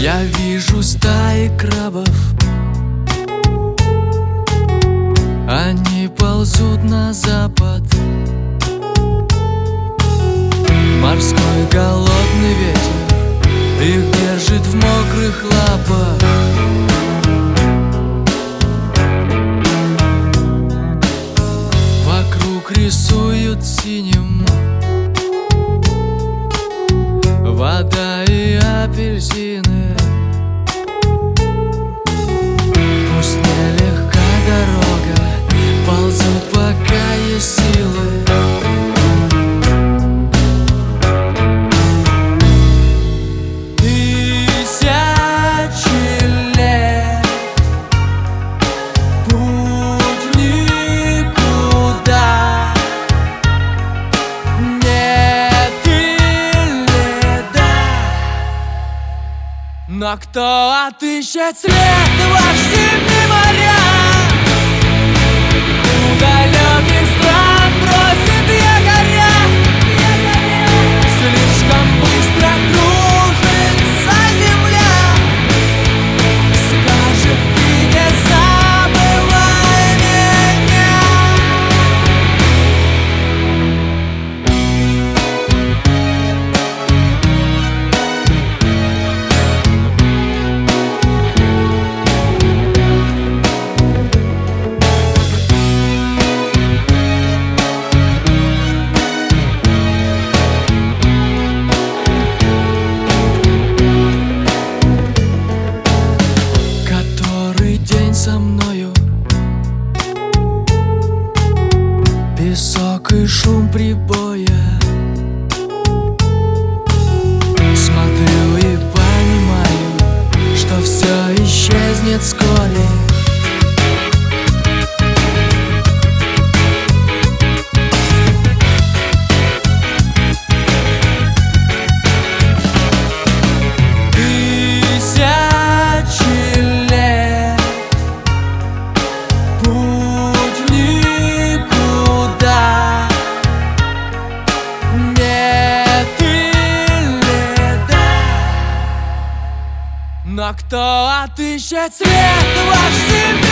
Я вижу стаи крабов, они ползут на запад. Морской голодный ветер их держит в мокрых лапах. Вокруг рисуют синим вода и апельсины. Пусть нелегка дорога, ползут пока есть силы. Тысячи лет, путь в никуда. Нет или да, но кто отыщет след ваш зимний моря? У далеких стран бросит якоря. Слишком быстро кружится земля. Скажет, ты не забывай меня. Со мною песок и шум прибоя. Смотрю и понимаю, что все исчезнет вскоре. Но кто отыщет свет ваш зимний?